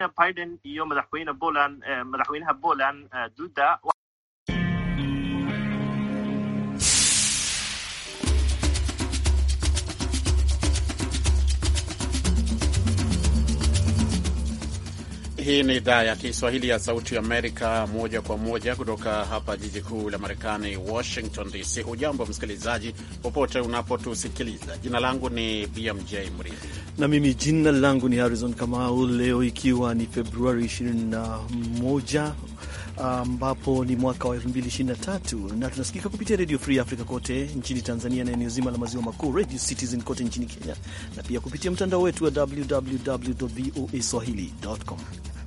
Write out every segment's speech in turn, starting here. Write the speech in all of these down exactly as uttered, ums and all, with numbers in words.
Biden iyo madaxweyne Poland eh, madaxweynaha Poland eh, Duda. Hii ni idhaa ya Kiswahili ya Sauti Amerika, moja kwa moja kutoka hapa jiji kuu la Marekani, Washington D C. Hujambo msikilizaji, popote unapotusikiliza. Jina langu ni B M J Mridhi na mimi jina langu ni Harrison Kamau. Leo ikiwa ni Februari ishirini na moja ambapo um, ni mwaka wa elfu mbili ishirini na tatu na tunasikika kupitia Radio Free Africa kote nchini Tanzania na eneo zima la maziwa makuu, Radio Citizen kote nchini Kenya, na pia kupitia mtandao wetu wa w w w dot v o a swahili dot com.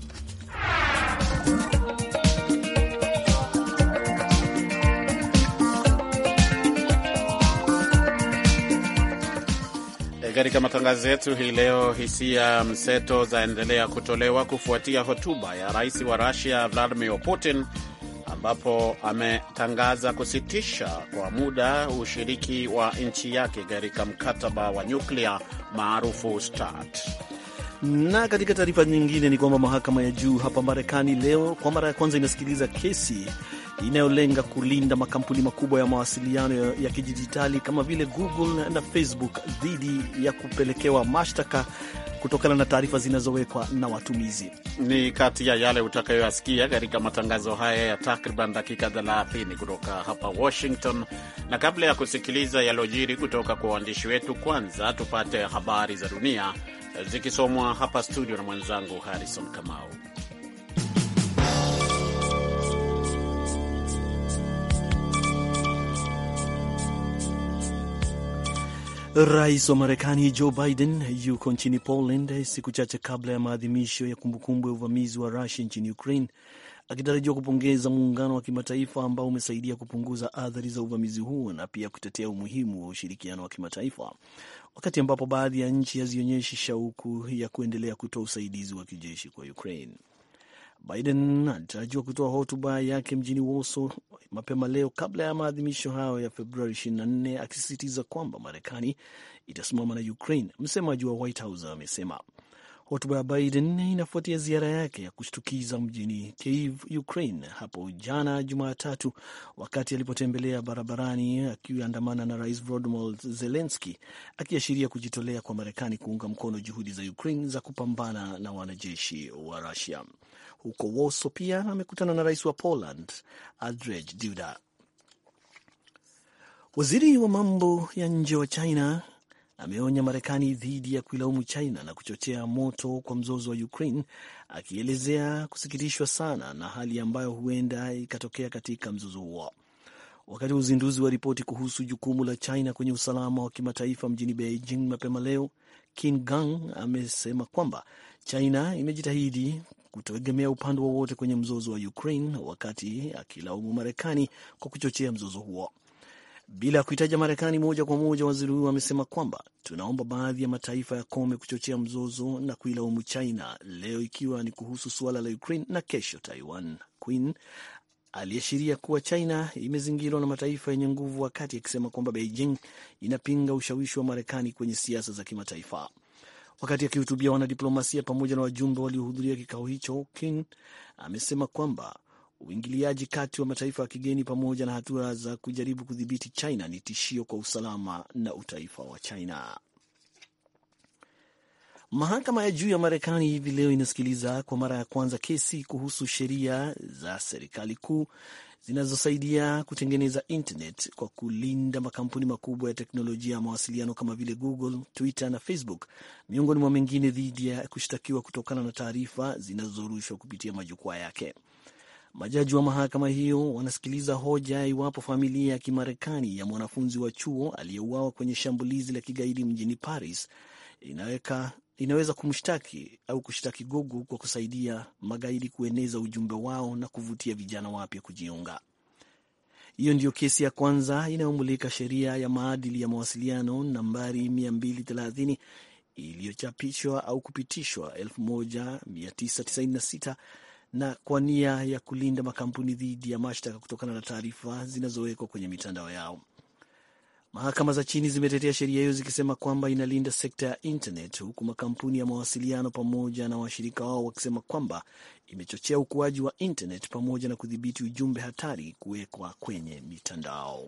Katika matangazo yetu hii leo, hisia mseto zaendelea kutolewa kufuatia hotuba ya rais wa Russia Vladimir Putin, ambapo ametangaza kusitisha kwa muda ushiriki wa nchi yake katika mkataba wa nyuklia maarufu START. Na katika taarifa nyingine ni kwamba mahakama ya juu hapa Marekani leo kwa mara ya kwanza inasikiliza kesi inayolenga kulinda makampuni makubwa ya mawasiliano ya kidijitali kama vile Google na Facebook dhidi ya kupelekewa mashtaka kutokana na taarifa zinazowekwa na watumizi. Ni kati ya yale utakayoyasikia katika matangazo haya ya takriban dakika thelathini kutoka hapa Washington. Na kabla ya kusikiliza yalojiri kutoka kwa waandishi wetu, kwanza tupate habari za dunia zikisomwa hapa studio na mwenzangu Harrison Kamau. Rais wa Marekani Joe Biden yuko nchini Poland siku chache kabla ya maadhimisho ya kumbukumbu ya uvamizi wa Russia nchini Ukraine, akitarajiwa kupongeza muungano wa kimataifa ambao umesaidia kupunguza athari za uvamizi huo na pia kutetea umuhimu wa ushirikiano wa kimataifa, wakati ambapo baadhi ya nchi hazionyeshi shauku ya kuendelea kutoa usaidizi wa kijeshi kwa Ukraine. Biden alitarajiwa kutoa hotuba yake mjini Warsaw mapema leo kabla ya maadhimisho hayo ya Februari ishirini na nne, akisisitiza kwamba Marekani itasimama na Ukraine. Msemaji wa White House amesema hotuba ya Biden inafuatia ziara yake ya kushtukiza mjini Kyiv, Ukraine hapo jana Jumatatu, wakati alipotembelea barabarani akiandamana na Rais Volodymyr Zelensky, akiashiria kujitolea kwa Marekani kuunga mkono juhudi za Ukraine za kupambana na wanajeshi wa Russia. Huko Warsaw pia amekutana na rais wa Poland Andrzej Duda. Waziri wa mambo ya nje wa China ameonya Marekani dhidi ya kuilaumu China na kuchochea moto kwa mzozo wa Ukraine, akielezea kusikitishwa sana na hali ambayo huenda ikatokea katika mzozo huo. Wakati wa uzinduzi wa ripoti kuhusu jukumu la China kwenye usalama wa kimataifa mjini Beijing mapema leo, Qin Gang amesema kwamba China imejitahidi kutoegemea upande wowote kwenye mzozo wa Ukraine, wakati akilaumu Marekani kwa kuchochea mzozo huo. Bila kuitaja Marekani moja kwa moja, waziri huyo amesema kwamba tunaomba baadhi ya mataifa yakome kuchochea mzozo na kuilaumu China, leo ikiwa ni kuhusu suala la Ukraine na kesho Taiwan. Queen aliashiria kuwa China imezingirwa na mataifa yenye nguvu, wakati akisema kwamba Beijing inapinga ushawishi wa Marekani kwenye siasa za kimataifa. Wakati akihutubia wanadiplomasia pamoja na wajumbe waliohudhuria kikao hicho, King amesema kwamba uingiliaji kati wa mataifa ya kigeni pamoja na hatua za kujaribu kudhibiti China ni tishio kwa usalama na utaifa wa China. Mahakama ya juu ya Marekani hivi leo inasikiliza kwa mara ya kwanza kesi kuhusu sheria za serikali kuu zinazosaidia kutengeneza internet kwa kulinda makampuni makubwa ya teknolojia ya mawasiliano kama vile Google, Twitter na Facebook, miongoni mwa mengine, dhidi ya kushtakiwa kutokana na taarifa zinazorushwa kupitia majukwaa yake. Majaji wa mahakama hiyo wanasikiliza hoja iwapo familia ya Kimarekani ya mwanafunzi wa chuo aliyeuawa kwenye shambulizi la kigaidi mjini Paris inaweka inaweza kumshtaki au kushtaki Google kwa kusaidia magaidi kueneza ujumbe wao na kuvutia vijana wapya kujiunga. Hiyo ndiyo kesi ya kwanza inayomulika sheria ya maadili ya mawasiliano nambari mia mbili thelathini iliyochapishwa au kupitishwa elfu moja mia tisa tisini na sita na kwa nia ya kulinda makampuni dhidi ya mashtaka kutokana na taarifa zinazowekwa kwenye mitandao yao. Mahakama za chini zimetetea sheria hiyo zikisema kwamba inalinda sekta ya internet, huku makampuni ya mawasiliano pamoja na washirika wao wakisema kwamba imechochea ukuaji wa internet pamoja na kudhibiti ujumbe hatari kuwekwa kwenye mitandao.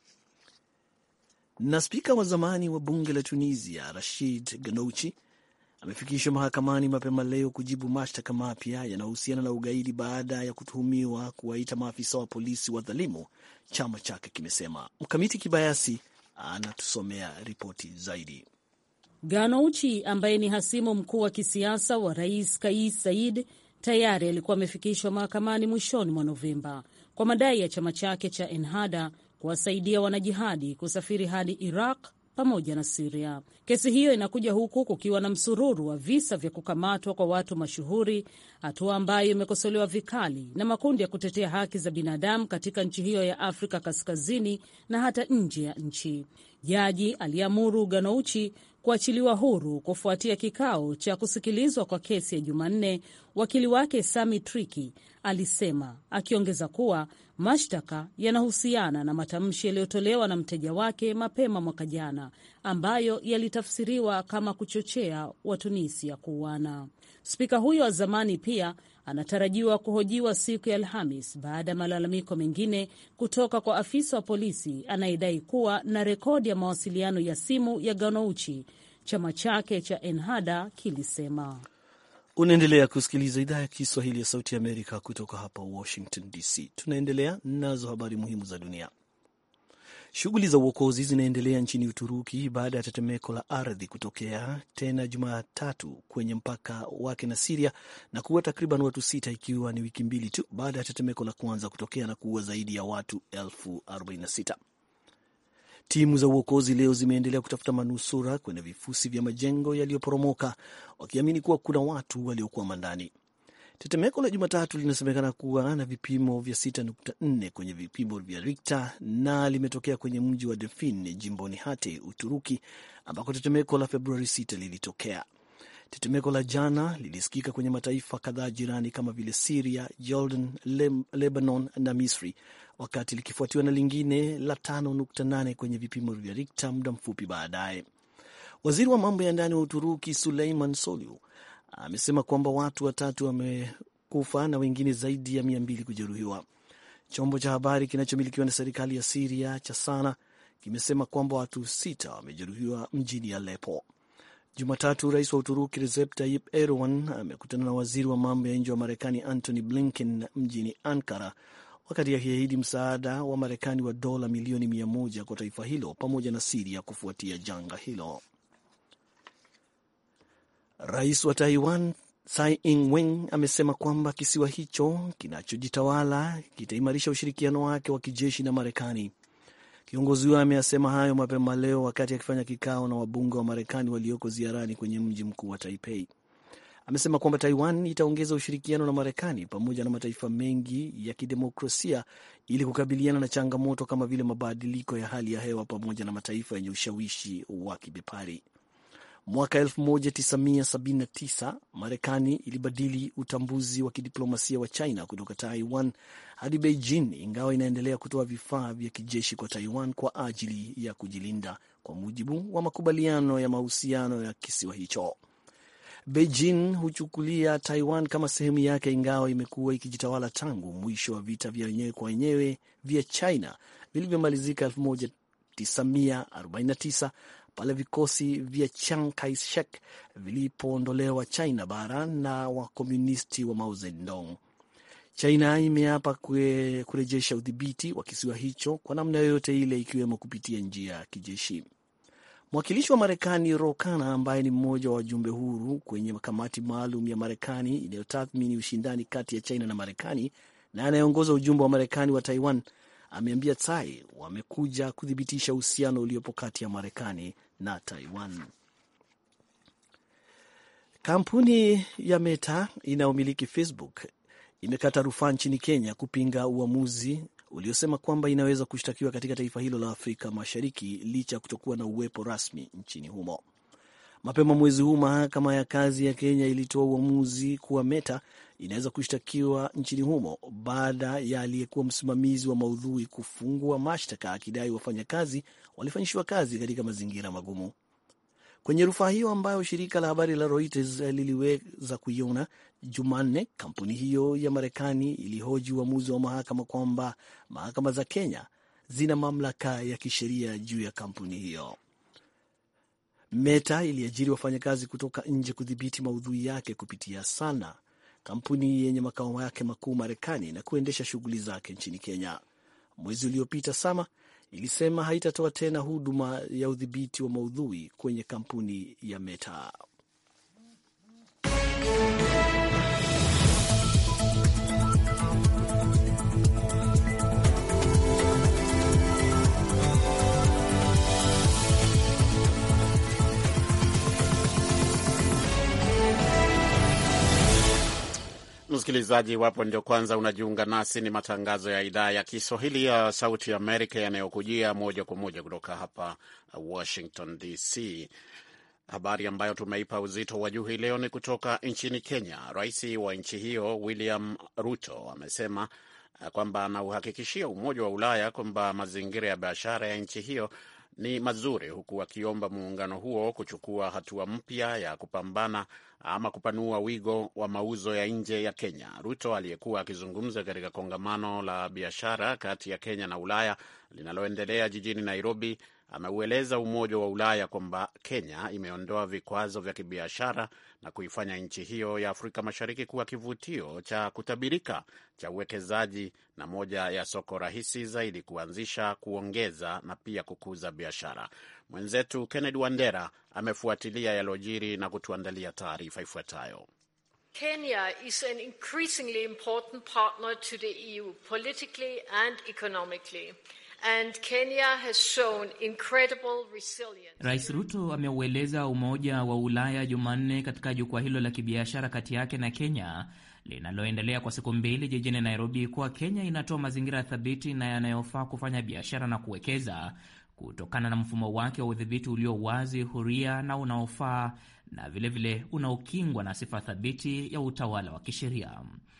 Na spika wa zamani wa bunge la Tunisia Rachid Ghannouchi amefikishwa mahakamani mapema leo kujibu mashtaka mapya yanayohusiana na ugaidi baada ya kutuhumiwa kuwaita maafisa wa polisi wadhalimu, chama chake kimesema. Mkamiti Kibayasi anatusomea ripoti zaidi. Ghannouchi ambaye ni hasimu mkuu wa kisiasa wa Rais Kais Saied tayari alikuwa amefikishwa mahakamani mwishoni mwa Novemba kwa madai ya chama chake cha Ennahda kuwasaidia wanajihadi kusafiri hadi Iraq pamoja na Syria. Kesi hiyo inakuja huku kukiwa na msururu wa visa vya kukamatwa kwa watu mashuhuri, hatua ambayo imekosolewa vikali na makundi ya kutetea haki za binadamu katika nchi hiyo ya Afrika Kaskazini na hata nje ya nchi. Jaji aliamuru Ghannouchi kuachiliwa huru kufuatia kikao cha kusikilizwa kwa kesi ya Jumanne, wakili wake Sami Triki alisema, akiongeza kuwa mashtaka yanahusiana na matamshi yaliyotolewa na mteja wake mapema mwaka jana ambayo yalitafsiriwa kama kuchochea Watunisia kuuana. Spika huyo wa zamani pia anatarajiwa kuhojiwa siku ya Alhamis baada ya malalamiko mengine kutoka kwa afisa wa polisi anayedai kuwa na rekodi ya mawasiliano ya simu ya Ghannouchi, chama chake cha Ennahda kilisema. Unaendelea kusikiliza idhaa ya Kiswahili ya Sauti ya Amerika kutoka hapa Washington D C. Tunaendelea nazo habari muhimu za dunia. Shughuli za uokozi zinaendelea nchini Uturuki baada ya tetemeko la ardhi kutokea tena Jumatatu kwenye mpaka wake na Siria na kuua takriban watu sita, ikiwa ni wiki mbili tu baada ya tetemeko la kwanza kutokea na kuua zaidi ya watu elfu arobaini na sita. Timu za uokozi leo zimeendelea kutafuta manusura kwenye vifusi vya majengo yaliyoporomoka, wakiamini kuwa kuna watu waliokuwa ndani. Tetemeko la Jumatatu linasemekana kuwa na vipimo vya sita nukta nne kwenye vipimo vya Richter na limetokea kwenye mji wa Defin jimboni Hatay, Uturuki, ambako tetemeko la Februari sita lilitokea. Tetemeko la jana lilisikika kwenye mataifa kadhaa jirani kama vile Syria, Jordan, Le- Lebanon na Misri, wakati likifuatiwa na lingine la tano nukta nane kwenye vipimo vya Richter muda mfupi baadaye. Waziri wa mambo ya ndani wa Uturuki Suleiman Soylu amesema kwamba watu watatu wamekufa na wengine zaidi ya mia mbili kujeruhiwa. Chombo cha habari kinachomilikiwa na serikali ya Syria cha Sana kimesema kwamba watu sita wamejeruhiwa mjini Aleppo. Jumatatu, rais wa Uturuki Recep Tayyip Erdogan amekutana na waziri wa mambo ya nje wa Marekani Antony Blinken mjini Ankara, wakati akiahidi msaada wa Marekani wa dola milioni mia moja kwa taifa hilo pamoja na Syria kufuatia janga hilo. Rais wa Taiwan Tsai Ing-wen amesema kwamba kisiwa hicho kinachojitawala kitaimarisha ushirikiano wake wa kijeshi na Marekani. Kiongozi huyo ameyasema hayo mapema leo wakati akifanya kikao na wabunge wa Marekani walioko ziarani kwenye mji mkuu wa Taipei. Amesema kwamba Taiwan itaongeza ushirikiano na Marekani pamoja na mataifa mengi ya kidemokrasia ili kukabiliana na changamoto kama vile mabadiliko ya hali ya hewa pamoja na mataifa yenye ushawishi wa kibepari. Mwaka elfu moja tisa mia sabini na tisa Marekani ilibadili utambuzi wa kidiplomasia wa China kutoka Taiwan hadi Beijing, ingawa inaendelea kutoa vifaa vya kijeshi kwa Taiwan kwa ajili ya kujilinda, kwa mujibu wa makubaliano ya mahusiano ya kisiwa hicho. Beijing huchukulia Taiwan kama sehemu yake, ingawa imekuwa ikijitawala tangu mwisho wa vita vya wenyewe kwa wenyewe vya China vilivyomalizika elfu moja tisa mia arobaini na tisa pale vikosi vya Chiang Kai-shek vilipoondolewa China bara na wakomunisti wa Mao Zedong. China imeapa kurejesha udhibiti wa kisiwa hicho kwa namna yoyote ile, ikiwemo kupitia njia ya kijeshi. Mwakilishi wa Marekani Ro Khanna, ambaye ni mmoja wa wajumbe huru kwenye kamati maalum ya Marekani inayotathmini ushindani kati ya China na Marekani na anayeongoza ujumbe wa Marekani wa Taiwan, ameambia Tsai wamekuja kuthibitisha uhusiano uliopo kati ya Marekani na Taiwan. Kampuni ya Meta inayomiliki Facebook imekata rufaa nchini Kenya kupinga uamuzi uliosema kwamba inaweza kushtakiwa katika taifa hilo la Afrika Mashariki licha ya kutokuwa na uwepo rasmi nchini humo. Mapema mwezi huu mahakama ya kazi ya Kenya ilitoa uamuzi kuwa Meta inaweza kushtakiwa nchini humo baada ya aliyekuwa msimamizi wa maudhui kufungua mashtaka akidai wafanyakazi walifanyishwa kazi katika mazingira magumu. Kwenye rufaa hiyo ambayo shirika la habari la Reuters liliweza kuiona Jumanne, kampuni hiyo ya Marekani ilihoji uamuzi wa mahakama kwamba mahakama za Kenya zina mamlaka ya kisheria juu ya kampuni hiyo. Meta iliajiri wafanyakazi kutoka nje kudhibiti maudhui yake kupitia Sana, kampuni yenye makao yake makuu Marekani na kuendesha shughuli zake nchini Kenya. Mwezi uliopita Sama ilisema haitatoa tena huduma ya udhibiti wa maudhui kwenye kampuni ya Meta. Msikilizaji, wapo ndio kwanza unajiunga nasi, ni matangazo ya idhaa ya Kiswahili ya Sauti ya Amerika yanayokujia moja kwa moja kutoka hapa Washington D C. Habari ambayo tumeipa uzito wa juu hii leo ni kutoka nchini Kenya. Rais wa nchi hiyo William Ruto amesema kwamba anauhakikishia Umoja wa Ulaya kwamba mazingira ya biashara ya nchi hiyo ni mazuri, huku akiomba muungano huo kuchukua hatua mpya ya kupambana ama kupanua wigo wa mauzo ya nje ya Kenya. Ruto aliyekuwa akizungumza katika kongamano la biashara kati ya Kenya na Ulaya linaloendelea jijini Nairobi ameueleza Umoja wa Ulaya kwamba Kenya imeondoa vikwazo vya kibiashara na kuifanya nchi hiyo ya Afrika Mashariki kuwa kivutio cha kutabirika cha uwekezaji na moja ya soko rahisi zaidi kuanzisha, kuongeza na pia kukuza biashara. Mwenzetu Kennedy Wandera amefuatilia yalojiri na kutuandalia taarifa ifuatayo. Kenya is an increasingly important partner to the E U politically and economically. And Kenya has shown incredible resilience. Rais Ruto ameueleza Umoja wa Ulaya Jumanne katika jukwaa hilo la kibiashara kati yake na Kenya linaloendelea kwa siku mbili jijini Nairobi kuwa Kenya inatoa mazingira thabiti na yanayofaa kufanya biashara na kuwekeza kutokana na mfumo wake wa udhibiti ulio wazi, huria na unaofaa, na vilevile unaokingwa na sifa thabiti ya utawala wa kisheria.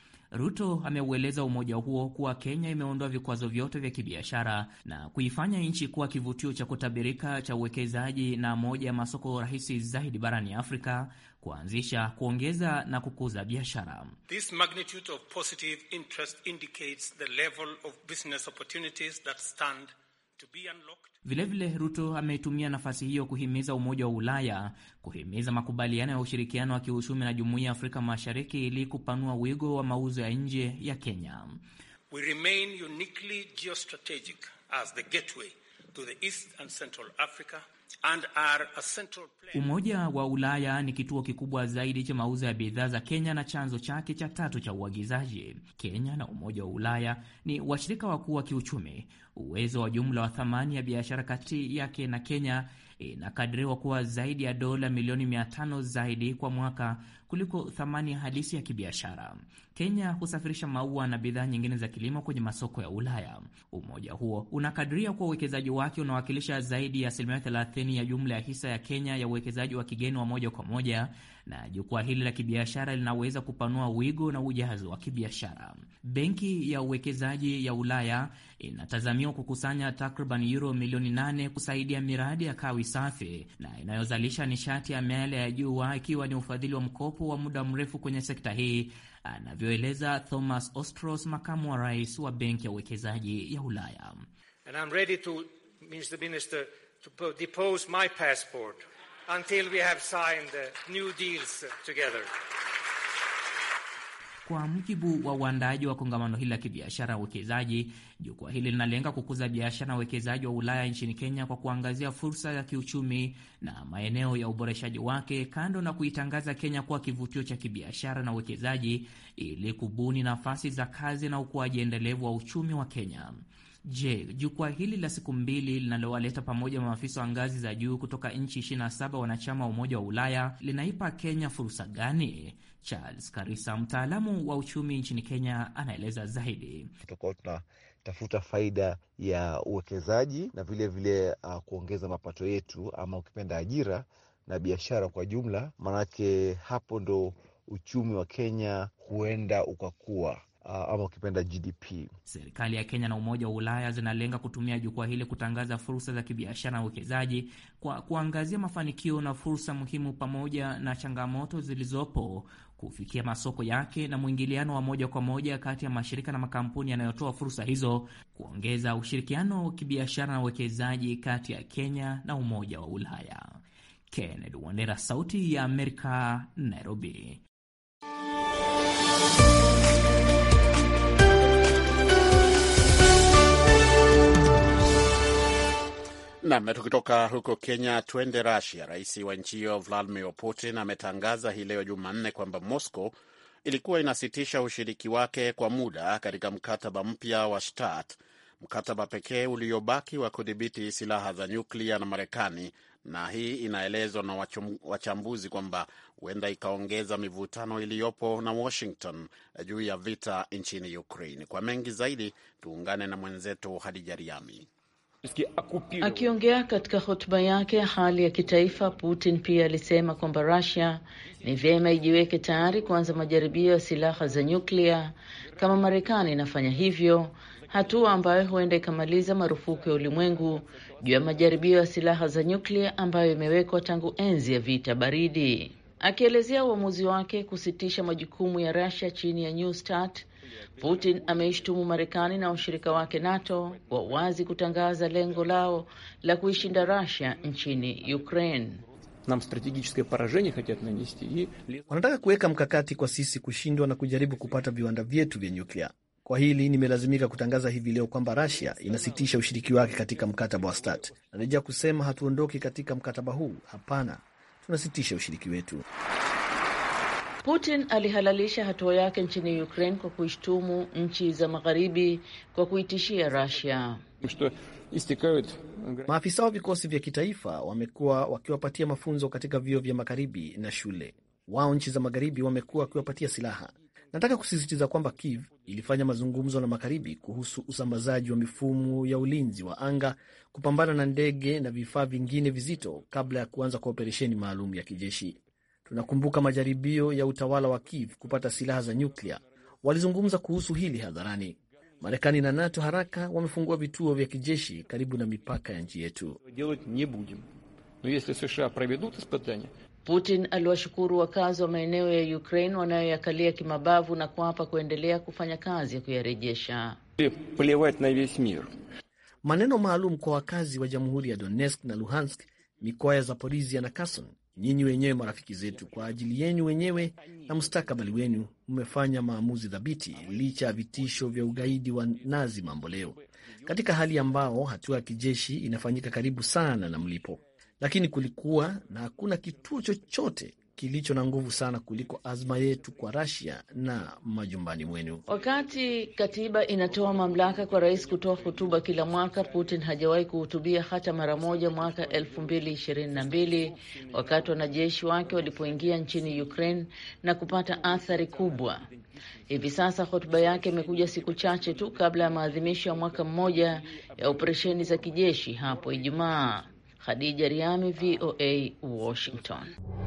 Ruto ameueleza umoja huo kuwa Kenya imeondoa vikwazo vyote vya kibiashara na kuifanya nchi kuwa kivutio cha kutabirika cha uwekezaji na moja ya masoko rahisi zaidi barani Afrika, kuanzisha, kuongeza na kukuza biashara. This magnitude of positive interest indicates the level of business opportunities that stand to be unlocked. Vilevile Ruto ameitumia nafasi hiyo kuhimiza Umoja wa Ulaya kuhimiza makubaliano ya ushirikiano wa kiuchumi na Jumuiya ya Afrika Mashariki ili kupanua wigo wa mauzo ya nje ya Kenya. We remain uniquely geostrategic as the gateway to the East and Central Africa and are a central player. Umoja wa Ulaya ni kituo kikubwa zaidi cha mauzo ya bidhaa za Kenya na chanzo chake cha tatu cha uagizaji. Kenya na Umoja wa Ulaya ni washirika wakuu wa kiuchumi. Uwezo wa jumla wa thamani ya biashara kati yake na Kenya inakadiriwa kuwa zaidi ya dola milioni mia tano zaidi kwa mwaka kuliko thamani halisi ya kibiashara. Kenya husafirisha maua na bidhaa nyingine za kilimo kwenye masoko ya Ulaya. Umoja huo unakadiria kuwa uwekezaji wake unawakilisha zaidi ya asilimia thelathini ya jumla ya hisa ya Kenya ya uwekezaji wa kigeni wa moja kwa moja, na jukwaa hili la kibiashara linaweza kupanua wigo na ujazo wa kibiashara. Benki ya uwekezaji ya Ulaya inatazamiwa kukusanya takriban euro milioni nane kusaidia miradi ya kawi safi na inayozalisha nishati ya miale ya jua, ikiwa ni ufadhili wa mkopo wa muda mrefu kwenye sekta hii, anavyoeleza Thomas Ostros, makamu wa rais wa Benki ya uwekezaji ya Ulaya. And I'm ready to, Mister Minister, to depose my passport until we have signed new deals together. Kwa mujibu wa uandaji wa kongamano hili la kibiashara na uwekezaji, jukwaa hili linalenga kukuza biashara na uwekezaji wa Ulaya nchini Kenya kwa kuangazia fursa ya kiuchumi na maeneo ya uboreshaji wake, kando na kuitangaza Kenya kuwa kivutio cha kibiashara na uwekezaji ili kubuni nafasi za kazi na ukuaji endelevu wa uchumi wa Kenya. Je, jukwaa hili la siku mbili linalowaleta pamoja maafisa wa ngazi za juu kutoka nchi ishirini na saba wanachama wa Umoja wa Ulaya linaipa Kenya fursa gani? Charles Karisa, mtaalamu wa uchumi nchini Kenya, anaeleza zaidi. Tutakuwa tunatafuta faida ya uwekezaji na vile vile uh, kuongeza mapato yetu ama ukipenda ajira na biashara kwa jumla, manake hapo ndo uchumi wa Kenya huenda ukakua, ama ukipenda G D P. Serikali ya Kenya na Umoja wa Ulaya zinalenga kutumia jukwaa hili kutangaza fursa za kibiashara na uwekezaji kwa kuangazia mafanikio na fursa muhimu pamoja na changamoto zilizopo, kufikia masoko yake na mwingiliano wa moja kwa moja kati ya mashirika na makampuni yanayotoa fursa hizo, kuongeza ushirikiano wa kibiashara na uwekezaji kati ya Kenya na Umoja wa Ulaya. Kennedy Wandera, Sauti ya Amerika, Nairobi. Naam, tukitoka huko Kenya twende Russia. Rais wa nchi hiyo Vladimir Putin ametangaza hii leo Jumanne kwamba Moscow ilikuwa inasitisha ushiriki wake kwa muda katika mkataba mpya wa START, mkataba pekee uliobaki wa kudhibiti silaha za nyuklia na Marekani, na hii inaelezwa na wachambuzi kwamba huenda ikaongeza mivutano iliyopo na Washington juu ya vita nchini Ukraine. Kwa mengi zaidi tuungane na mwenzetu Hadija Riami. Akiongea katika hotuba yake ya hali ya kitaifa, Putin pia alisema kwamba Russia ni vyema ijiweke tayari kuanza majaribio ya silaha za nyuklia kama Marekani inafanya hivyo, hatua ambayo huenda ikamaliza marufuku ya ulimwengu juu ya majaribio ya silaha za nyuklia ambayo imewekwa tangu enzi ya vita baridi. Akielezea uamuzi wake kusitisha majukumu ya Russia chini ya New START, Putin ameishtumu Marekani na washirika wake NATO kwa wazi kutangaza lengo lao la kuishinda Russia nchini Ukraine. Nam strategiczne porażenie хотят нанести. Wanataka kuweka mkakati kwa sisi kushindwa na kujaribu kupata viwanda vyetu vya nyuklia. Kwa hili nimelazimika kutangaza hivi leo kwamba Russia inasitisha ushiriki wake katika mkataba wa START. Narejea kusema hatuondoki katika mkataba huu. Hapana, tunasitisha ushiriki wetu. Putin alihalalisha hatua yake nchini Ukraine kwa kuishtumu nchi za magharibi kwa kuitishia Russia. Maafisa wa vikosi vya kitaifa wamekuwa wakiwapatia mafunzo katika vyuo vya magharibi na shule. Wao nchi za magharibi wamekuwa wakiwapatia silaha. Nataka kusisitiza kwamba Kiev ilifanya mazungumzo na magharibi kuhusu usambazaji wa mifumo ya ulinzi wa anga, kupambana na ndege na vifaa vingine vizito kabla ya kuanza kwa operesheni maalum ya kijeshi. Tunakumbuka majaribio ya utawala wa Kiev kupata silaha za nyuklia. Walizungumza kuhusu hili hadharani. Marekani na NATO haraka wamefungua vituo vya kijeshi karibu na mipaka ya nchi yetu. Putin aliwashukuru wakazi wa maeneo ya Ukraine wanayoyakalia kimabavu na kuapa kuendelea kufanya kazi ya kuyarejesha. Maneno maalum kwa wakazi wa Jamhuri ya Donetsk na Luhansk, mikoa ya Zaporizhia na Kherson. Nyinyi wenyewe marafiki zetu, kwa ajili yenu wenyewe na mustakabali wenu, mmefanya maamuzi thabiti licha ya vitisho vya ugaidi wa Nazi mambo leo, katika hali ambao hatua ya kijeshi inafanyika karibu sana na mlipo. Lakini kulikuwa na hakuna kituo chochote kilicho na nguvu sana kuliko azma yetu kwa Russia na majumbani mwenu. Wakati katiba inatoa mamlaka kwa rais kutoa hotuba kila mwaka, Putin hajawahi kuhutubia hata mara moja mwaka elfu mbili ishirini na mbili wakati wanajeshi wake walipoingia nchini Ukraine na kupata athari kubwa. Hivi sasa hotuba yake imekuja siku chache tu kabla ya maadhimisho ya mwaka mmoja ya operesheni za kijeshi hapo Ijumaa. Hadija Riami, V O A, Washington.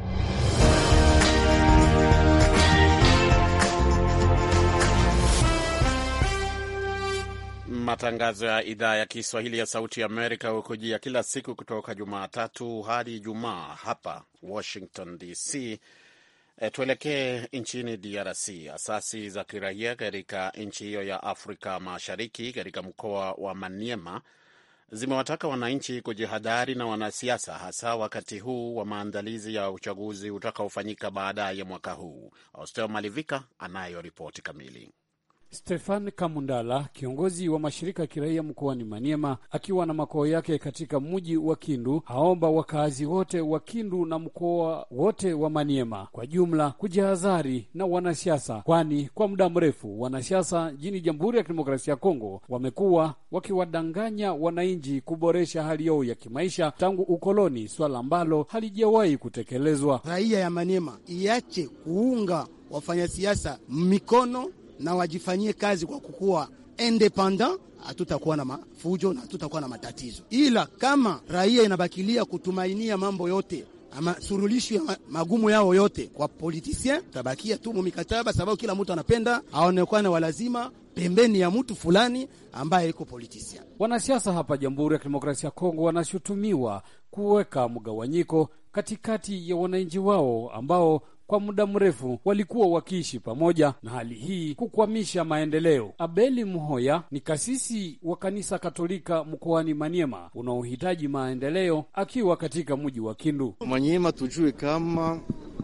Matangazo ya idhaa ya Kiswahili ya Sauti ya Amerika hukujia kila siku kutoka Jumatatu hadi Ijumaa hapa Washington D C. E, tuelekee nchini D R C. Asasi za kiraia katika nchi hiyo ya Afrika Mashariki katika mkoa wa Maniema zimewataka wananchi kujihadhari na wanasiasa, hasa wakati huu wa maandalizi ya uchaguzi utakaofanyika baadaye mwaka huu. Austeo Malivika anayo ripoti kamili. Stefan Kamundala, kiongozi wa mashirika ya kiraia mkoani Maniema, akiwa na makao yake katika mji wa Kindu, haomba wakazi wote wa Kindu na mkoa wote wa Maniema kwa jumla kujihadhari na wanasiasa, kwani kwa muda mrefu wanasiasa nchini Jamhuri ya Kidemokrasia ya Kongo wamekuwa wakiwadanganya wananchi kuboresha hali yao ya kimaisha tangu ukoloni, swala ambalo halijawahi kutekelezwa. Raia ya Maniema iache kuunga wafanyasiasa mikono na wajifanyie kazi kwa kukua independent, hatutakuwa na mafujo na hatutakuwa na matatizo. Ila kama raia inabakilia kutumainia mambo yote ama surulisho ya magumu yao yote kwa politicien, tabakia tu mikataba, sababu kila mtu anapenda aonekane walazima pembeni ya mtu fulani ambaye iko politicien. Wanasiasa hapa Jamhuri ya Kidemokrasia ya Kongo wanashutumiwa kuweka mgawanyiko katikati ya wananchi wao ambao kwa muda mrefu walikuwa wakiishi pamoja, na hali hii kukwamisha maendeleo. Abeli Muhoya ni kasisi wa kanisa Katolika mkoani Maniema unaohitaji maendeleo, akiwa katika mji wa Kindu. Maniema, tujue kama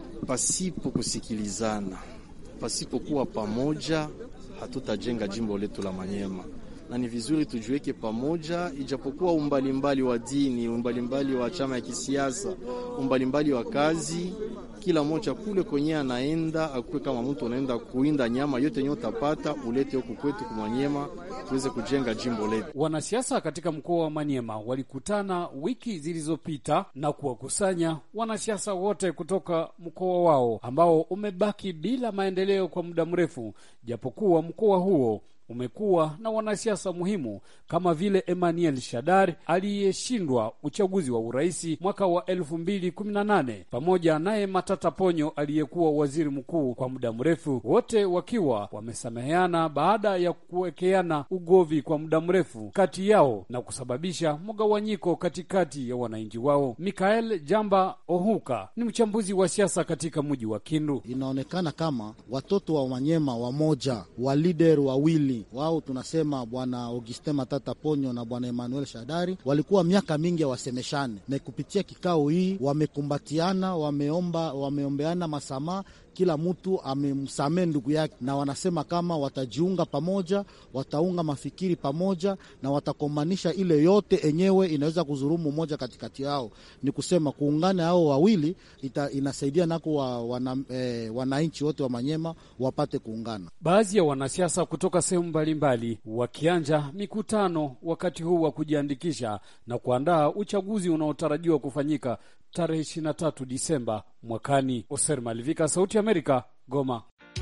pasipo kusikilizana, pasipo kuwa pamoja, hatutajenga jimbo letu la Maniema. Na ni vizuri tujiweke pamoja, ijapokuwa umbalimbali wa dini, umbalimbali wa chama ya kisiasa, umbalimbali wa kazi, kila moja kule kwenye anaenda akuwe kama mtu anaenda kuinda nyama yote nyota pata ulete huku kwetu kwa Maniema tuweze kujenga jimbo letu. Wanasiasa katika mkoa wa Maniema walikutana wiki zilizopita na kuwakusanya wanasiasa wote kutoka mkoa wao ambao umebaki bila maendeleo kwa muda mrefu, japokuwa mkoa huo umekuwa na wanasiasa muhimu kama vile Emmanuel Shadari aliyeshindwa uchaguzi wa uraisi mwaka wa elfu mbili kumi na nane, pamoja naye Matata Ponyo aliyekuwa waziri mkuu kwa muda mrefu, wote wakiwa wamesameheana baada ya kuwekeana ugovi kwa muda mrefu kati yao na kusababisha mgawanyiko katikati ya wananchi wao. Mikael Jamba Ohuka ni mchambuzi wa siasa katika mji wa Kindu. Inaonekana kama watoto wa Manyema wamoja, wa leader wawili wao, tunasema bwana Augustin Matata Ponyo na bwana Emmanuel Shadari, walikuwa miaka mingi wasemeshane, na kupitia kikao hii wamekumbatiana, wameomba wameombeana masamaha, kila mtu amemsamehe ndugu yake, na wanasema kama watajiunga pamoja, wataunga mafikiri pamoja, na watakomanisha ile yote enyewe inaweza kuzurumu moja katikati yao. Ni kusema kuungana hao wawili ita, inasaidia nako wa, wana, eh, wananchi wote wa Manyema wapate kuungana. Baadhi ya wanasiasa kutoka sehemu mbalimbali wakianja mikutano wakati huu wa kujiandikisha na kuandaa uchaguzi unaotarajiwa kufanyika tarehe ishirini na tatu Disemba mwakani. Oser Malivika, Sauti ya Amerika, Goma.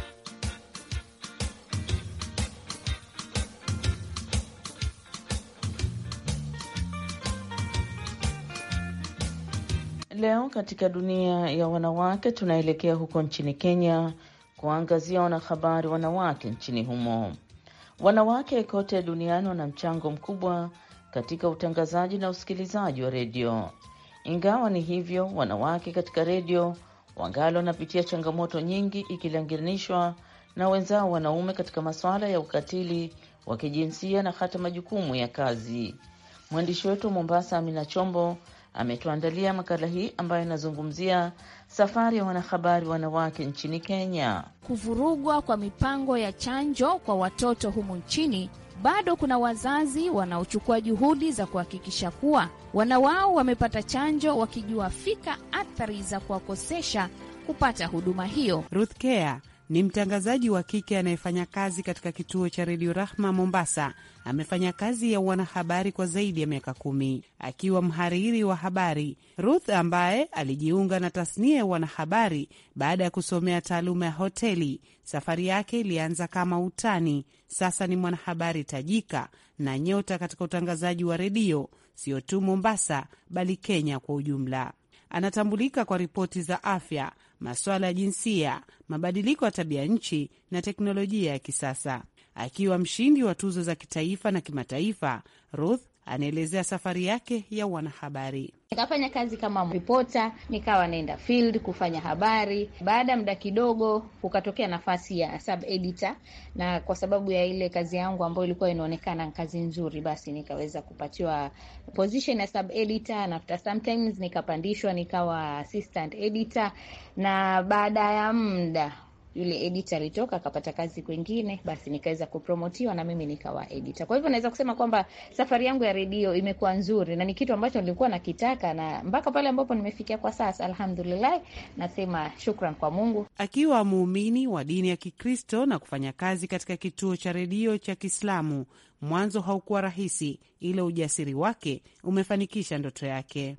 Leo katika dunia ya wanawake tunaelekea huko nchini Kenya kuangazia wanahabari wanawake nchini humo. Wanawake kote duniani wana mchango mkubwa katika utangazaji na usikilizaji wa redio. Ingawa ni hivyo, wanawake katika redio wangali wanapitia changamoto nyingi ikilinganishwa na wenzao wanaume katika masuala ya ukatili wa kijinsia na hata majukumu ya kazi. Mwandishi wetu Mombasa Amina Chombo ametuandalia makala hii ambayo inazungumzia safari ya wanahabari wanawake nchini Kenya. Kuvurugwa kwa mipango ya chanjo kwa watoto humu nchini, bado kuna wazazi wanaochukua juhudi za kuhakikisha kuwa wana wao wamepata chanjo, wakijua fika athari za kuwakosesha kupata huduma hiyo. Ruth Kea ni mtangazaji wa kike anayefanya kazi katika kituo cha Radio Rahma Mombasa. Amefanya kazi ya wanahabari kwa zaidi ya miaka kumi akiwa mhariri wa habari. Ruth ambaye alijiunga na tasnia ya wanahabari baada ya kusomea taaluma ya hoteli, safari yake ilianza kama utani. Sasa ni mwanahabari tajika na nyota katika utangazaji wa redio, sio tu Mombasa bali Kenya kwa ujumla. Anatambulika kwa ripoti za afya, masuala ya jinsia, mabadiliko ya tabia nchi na teknolojia ya kisasa. Akiwa mshindi wa tuzo za kitaifa na kimataifa, Ruth anaelezea safari yake ya wanahabari. Nikafanya kazi kama ripota, nikawa naenda field kufanya habari. Baada ya muda kidogo ukatokea nafasi ya sub editor, na kwa sababu ya ile kazi yangu ambayo ilikuwa inaonekana kazi nzuri, basi nikaweza kupatiwa position ya sub editor, na after sometimes nikapandishwa nikawa assistant editor, na baada ya muda yule editor alitoka akapata kazi kwingine, basi nikaweza kupromotiwa na mimi nikawa editor. Kwa hivyo naweza kusema kwamba safari yangu ya redio imekuwa nzuri na ni kitu ambacho nilikuwa nakitaka, na mpaka pale ambapo nimefikia kwa sasa, alhamdulillah, nasema shukran kwa Mungu. Akiwa muumini wa dini ya Kikristo na kufanya kazi katika kituo cha redio cha Kiislamu, mwanzo haukuwa rahisi, ila ujasiri wake umefanikisha ndoto yake.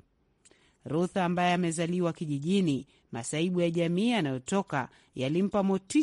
Ruth ambaye amezaliwa kijijini, masaibu ya jamii anayotoka yalimpa motisha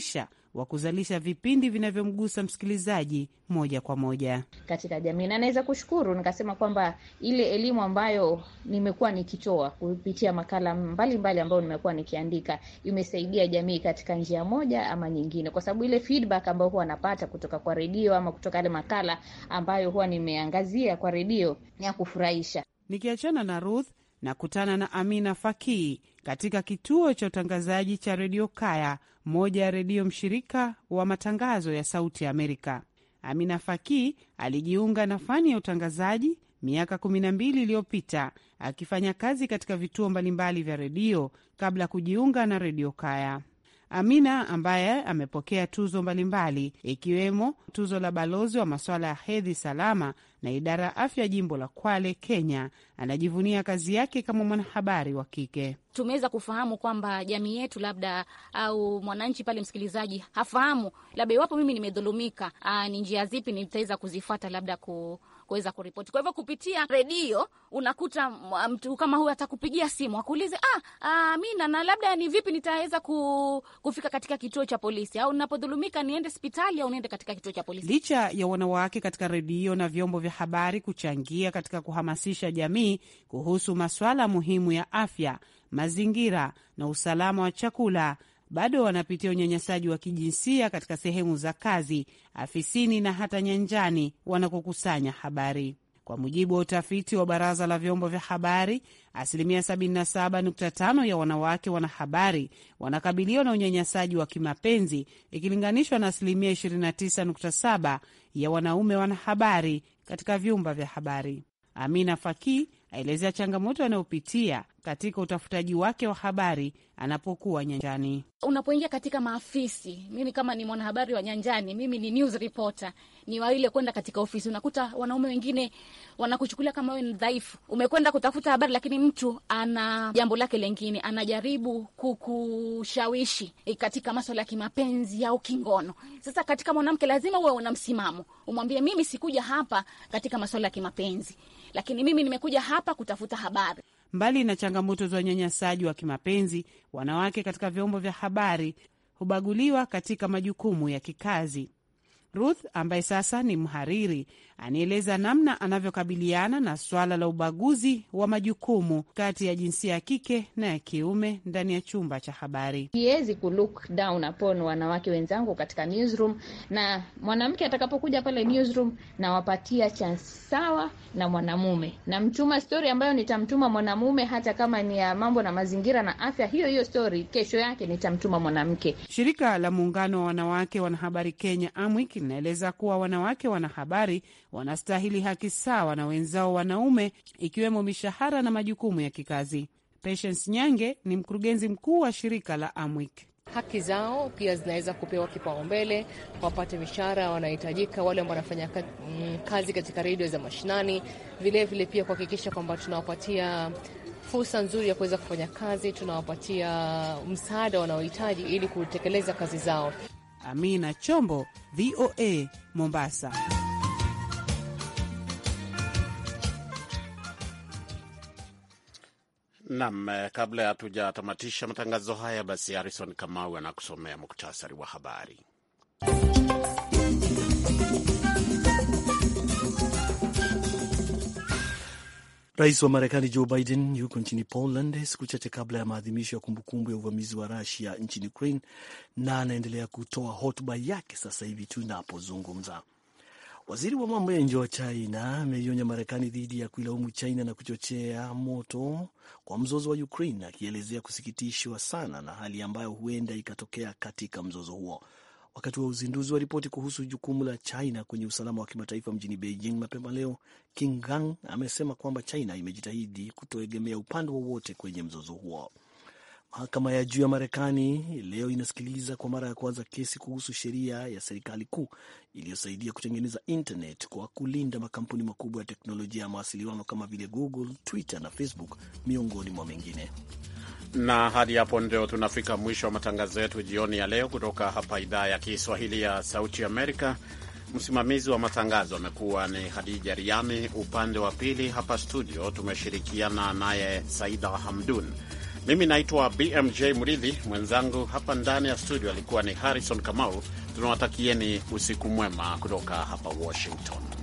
wa kuzalisha vipindi vinavyomgusa msikilizaji moja kwa moja katika jamii. Na naweza kushukuru nikasema kwamba ile elimu ambayo nimekuwa nikitoa kupitia makala mbalimbali ambayo nimekuwa nikiandika imesaidia jamii katika njia moja ama nyingine, kwa sababu ile feedback ambayo huwa napata kutoka kwa redio ama kutoka ile makala ambayo huwa nimeangazia kwa redio ni ya kufurahisha. Nikiachana na Ruth na kutana na Amina Fakii katika kituo cha utangazaji cha redio Kaya, moja ya redio mshirika wa matangazo ya Sauti ya Amerika. Amina Fakii alijiunga na fani ya utangazaji miaka kumi na mbili iliyopita, akifanya kazi katika vituo mbalimbali vya redio kabla kujiunga na redio Kaya. Amina ambaye amepokea tuzo mbalimbali ikiwemo tuzo la balozi wa masuala ya hedhi salama na idara ya afya jimbo la Kwale, Kenya, anajivunia kazi yake kama mwanahabari wa kike. Tumeweza kufahamu kwamba jamii yetu labda au mwananchi pale msikilizaji hafahamu labda iwapo mimi nimedhulumika, ni njia zipi nitaweza kuzifuata labda ku kuweza kuripoti. Kwa hivyo kupitia redio unakuta mtu kama huyu atakupigia simu akuulize, ah Amina, na labda ni vipi nitaweza ku, kufika katika kituo cha polisi, au ninapodhulumika niende hospitali au niende katika kituo cha polisi. Licha ya wanawake katika redio na vyombo vya habari kuchangia katika kuhamasisha jamii kuhusu masuala muhimu ya afya, mazingira na usalama wa chakula, bado wanapitia unyanyasaji wa kijinsia katika sehemu za kazi, afisini na hata nyanjani wanakokusanya habari. Kwa mujibu wa utafiti wa Baraza la Vyombo vya Habari, asilimia sabini na saba nukta tano ya wanawake wanahabari wanakabiliwa na unyanyasaji wa kimapenzi ikilinganishwa na asilimia ishirini na tisa nukta saba ya wanaume wanahabari katika vyumba vya habari. Amina Fakii aelezea changamoto anayopitia katika utafutaji wake wa habari anapokuwa nyanjani. Unapoingia katika maafisi, mimi kama ni mwanahabari wa nyanjani, mimi ni news reporter, ni wale kwenda katika ofisi, unakuta wanaume wengine wanakuchukulia kama wewe ni dhaifu. Umekwenda kutafuta habari, lakini mtu ana jambo lake lingine, anajaribu kukushawishi katika masuala ya kimapenzi au kingono. Sasa katika mwanamke lazima uwe una msimamo, umwambie mimi sikuja hapa katika masuala ya kimapenzi, lakini mimi nimekuja hapa kutafuta habari. Mbali na changamoto za unyanyasaji wa kimapenzi, wanawake katika vyombo vya habari hubaguliwa katika majukumu ya kikazi. Ruth ambaye sasa ni mhariri anieleza namna anavyokabiliana na swala la ubaguzi wa majukumu kati ya jinsia ya kike na ya kiume ndani ya chumba cha habari. Siwezi ku look down upon wanawake wenzangu katika newsroom, na mwanamke atakapokuja pale newsroom na wapatia chance sawa na mwanamume, na mtuma story ambayo nitamtuma mwanamume hata kama ni ya mambo na mazingira na afya, hiyo hiyo story kesho yake nitamtuma mwanamke. Shirika la muungano wa wanawake wanahabari Kenya Amwik linaeleza kuwa wanawake wanahabari wanastahili haki sawa na wenzao wanaume, ikiwemo mishahara na majukumu ya kikazi. Patience Nyange ni mkurugenzi mkuu wa shirika la Amwik. Haki zao pia zinaweza kupewa kipaumbele, wapate mishahara wanahitajika, wale ambao wanafanya kazi katika redio za mashinani, vile vile pia kuhakikisha kwamba tunawapatia fursa nzuri ya kuweza kufanya kazi, tunawapatia msaada wanaohitaji ili kutekeleza kazi zao. Amina Chombo, V O A, Mombasa. Naam, kabla ya tujatamatisha matangazo haya, basi Harrison Kamau anakusomea muktasari wa habari. Rais wa Marekani Joe Biden yuko nchini Poland siku chache kabla ya maadhimisho ya kumbukumbu ya uvamizi wa Russia nchini Ukraine, na anaendelea kutoa hotuba yake sasa hivi tunapozungumza. Waziri wa mambo ya nje wa China ameionya Marekani dhidi ya kuilaumu China na kuchochea moto kwa mzozo wa Ukraine, akielezea kusikitishwa sana na hali ambayo huenda ikatokea katika mzozo huo. Wakati wa uzinduzi wa ripoti kuhusu jukumu la China kwenye usalama wa kimataifa mjini Beijing mapema leo, King Gang amesema kwamba China imejitahidi kutoegemea upande wowote kwenye mzozo huo. Mahakama ya juu ya Marekani leo inasikiliza kwa mara ya kwanza kesi kuhusu sheria ya serikali kuu iliyosaidia kutengeneza internet kwa kulinda makampuni makubwa ya teknolojia ya mawasiliano kama vile Google, Twitter na Facebook miongoni mwa mengine. Na hadi hapo ndio tunafika mwisho wa matangazo yetu jioni ya leo kutoka hapa idhaa ya Kiswahili ya Sauti Amerika. Msimamizi wa matangazo amekuwa ni Hadija Riami, upande wa pili hapa studio tumeshirikiana naye Saida Hamdun. Mimi naitwa B M J Mridhi, mwenzangu hapa ndani ya studio alikuwa ni Harrison Kamau. Tunawatakieni usiku mwema kutoka hapa Washington.